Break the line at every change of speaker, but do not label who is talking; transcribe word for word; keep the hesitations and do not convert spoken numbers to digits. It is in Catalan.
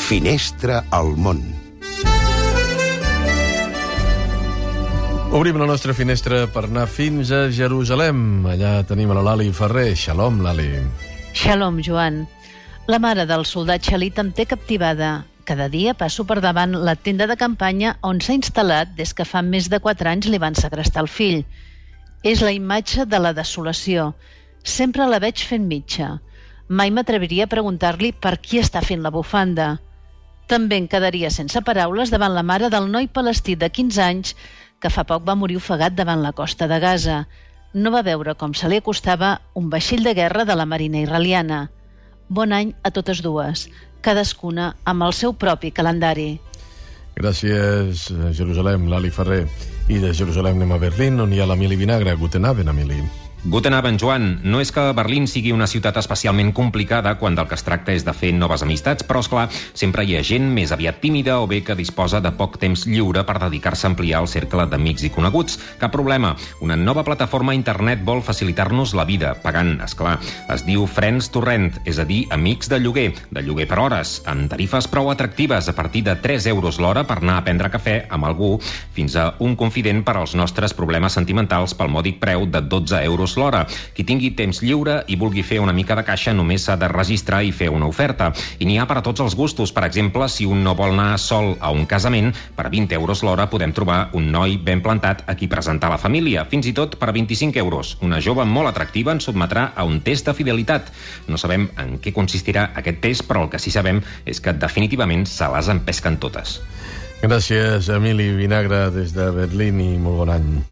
Finestra al món.
Obrim la nostra finestra per anar fins a Jerusalem. Allà tenim a la Lali Ferrer. Shalom, Lali.
Shalom, Joan. La mare del soldat Shalit em té captivada. Cada dia passo per davant la tenda de campanya on s'ha instal·lat des que fa més de quatre anys li van segrestar el fill. És la imatge de la desolació. Sempre la veig fent mitja. Mai m'atreviria a preguntar-li per qui està fent la bufanda. També em quedaria sense paraules davant la mare del noi palestí de quinze anys que fa poc va morir ofegat davant la costa de Gaza. No va veure com se li acostava un vaixell de guerra de la marina israeliana. Bon any a totes dues, cadascuna amb el seu propi calendari.
Gràcies, Jerusalem, Lali Ferrer. I de Jerusalem anem a Berlín, on hi ha l'Emili Vinagre. Guten Abend, Emili.
Guten Abend, Joan. No és que Berlín sigui una ciutat especialment complicada quan del que es tracta és de fer noves amistats, però, esclar, sempre hi ha gent més aviat tímida o bé que disposa de poc temps lliure per dedicar-se a ampliar el cercle d'amics i coneguts. Cap problema. Una nova plataforma a internet vol facilitar-nos la vida, pagant, esclar. Es diu Friends to Rent, és a dir, amics de lloguer, de lloguer per hores, amb tarifes prou atractives a partir de tres euros l'hora per anar a prendre cafè amb algú, fins a un confident per als nostres problemes sentimentals pel mòdic preu de dotze euros l'hora. Qui tingui temps lliure i vulgui fer una mica de caixa només s'ha de registrar i fer una oferta. I n'hi ha per a tots els gustos. Per exemple, si un no vol anar sol a un casament, per vint euros l'hora podem trobar un noi ben plantat a qui presentar la família. Fins i tot per vint-i-cinc euros. Una jove molt atractiva ens sotmetrà a un test de fidelitat. No sabem en què consistirà aquest test, però el que sí sabem és que definitivament se les empesquen totes.
Gràcies, Emili Vinagre, des de Berlín, i molt bon any.